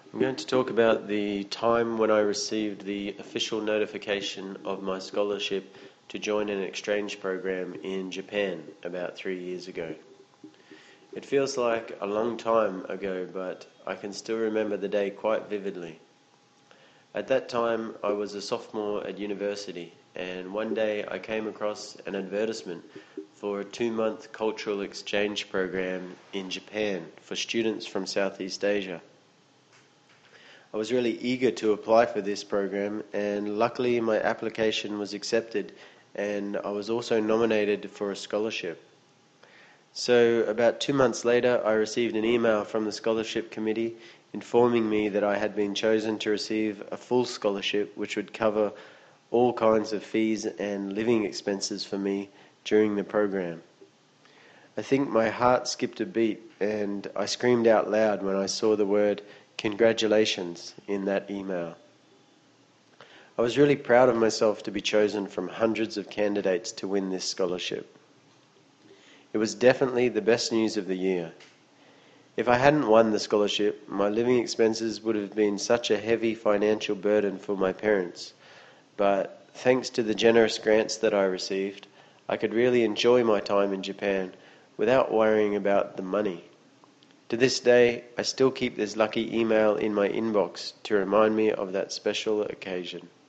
I'm going to talk about the time when I received the official notification of my scholarship to join an exchange program in Japan about 3 years ago. It feels like a long time ago, but I can still remember the day quite vividly. At that time, I was a sophomore at university, and one day I came across an advertisement for a 2-month cultural exchange program in Japan for students from Southeast Asia. I was really eager to apply for this program, and luckily my application was accepted, and I was also nominated for a scholarship. So about 2 months later, I received an email from the scholarship committee informing me that I had been chosen to receive a full scholarship which would cover all kinds of fees and living expenses for me during the program. I think my heart skipped a beat, and I screamed out loud when I saw the word "Congratulations" in that email. I was really proud of myself to be chosen from hundreds of candidates to win this scholarship. It was definitely the best news of the year. If I hadn't won the scholarship, my living expenses would have been such a heavy financial burden for my parents. But thanks to the generous grants that I received, I could really enjoy my time in Japan without worrying about the money. To this day, I still keep this lucky email in my inbox to remind me of that special occasion.